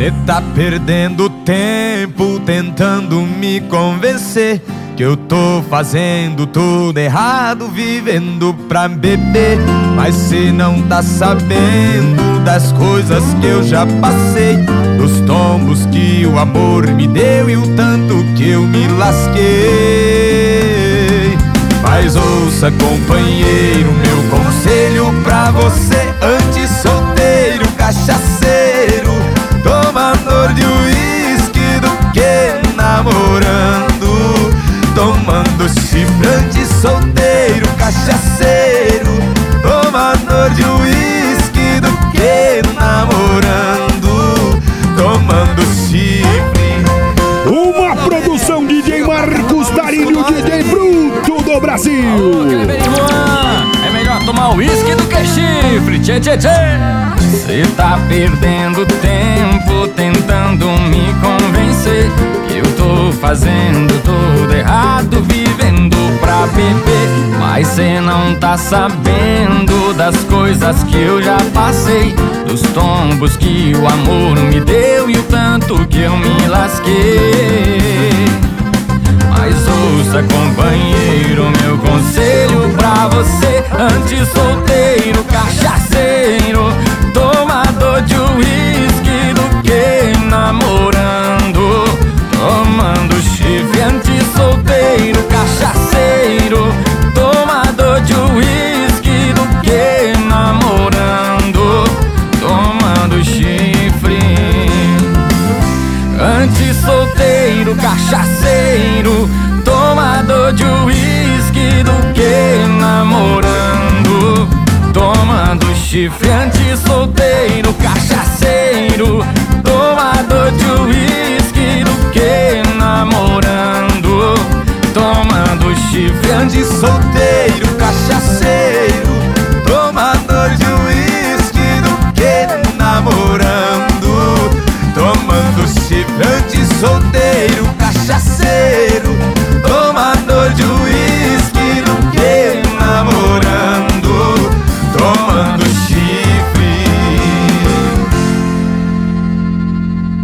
Cê tá perdendo tempo tentando me convencer que eu tô fazendo tudo errado, vivendo pra beber. Mas cê não tá sabendo das coisas que eu já passei, dos tombos que o amor me deu e o tanto que eu me lasquei. Mas ouça, companheiro, meu conselho pra você: antes solteiro, cachaceiro, tomador de uísque, do que namorando, tomando chifre. Antes solteiro, cachaceiro, tomador de uísque, do que namorando, tomando chifre. Uma produção DJ Marcos Darilho, DJ Bruto do Brasil. É melhor tomar uísque do que chifre, tchê tchê tchê. Cê tá perdendo tempo tentando me convencer que eu tô fazendo tudo errado, vivendo pra beber. Mas cê não tá sabendo das coisas que eu já passei, dos tombos que o amor me deu e o tanto que eu me lasquei. Mas ouça, companheiro, meu conselho pra você: antes solteiro, cachaceiro, tomador de uísque, do que namorando, tomando chifre. Antes solteiro, cachaceiro, tomador de uísque, do que namorando, tomando chifre. Antes solteiro, cachaceiro, tomador de uísque, do que namorando, tomando chifre. Antes solteiro, cachaceiro, tomador de uísque, do que namorando, tomando chifre. Antes solteiro,